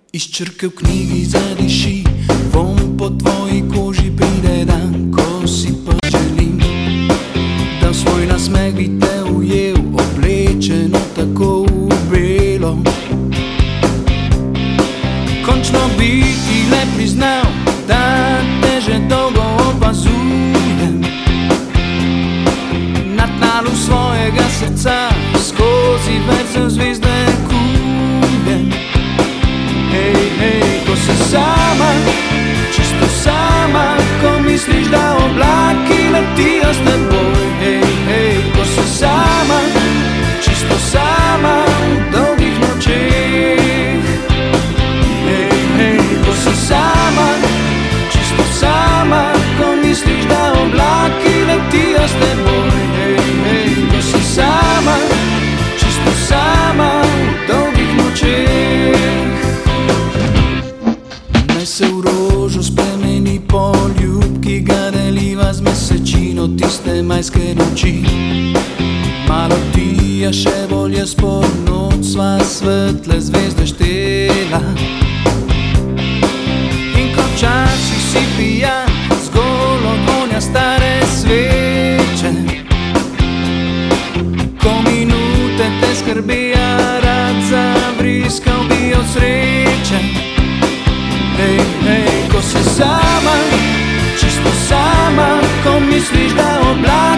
Iz črke v knjigi zadiši, vonj po tvoji koži pride dan, ko si pa želim, da v svoj nasmeh bi te ujel, oblečeno tako v belo. Končno bi ti le priznal, da te že dolgo opazujem, na tnalu svojega srca skozi verze zvezde kujem. Hej, hej, ko si sama, čisto sama, ko misliš, da oblaki letijo s teboj. Hej, hej, ko si sama, čisto sama v dolgih nočeh. Hej, hej, ko si sama, čisto sama, ko misliš, da oblaki letijo s teboj. Hej, hej, ko si sama, čisto sama v dolgih nočeh. Naj se v rožo spremeni poljub, ki ga deliva z mesečino tiste majske noči. Malo ti, a še bolje spod noč sva svetle zvezde štela. In ko včasih si pijan, zgolj od vonja stare sveče, ko minute te skrbijo, rad zavriskal bi od sreče. Hej, hej, ko si sama, čisto sama, ko misliš, da oblaki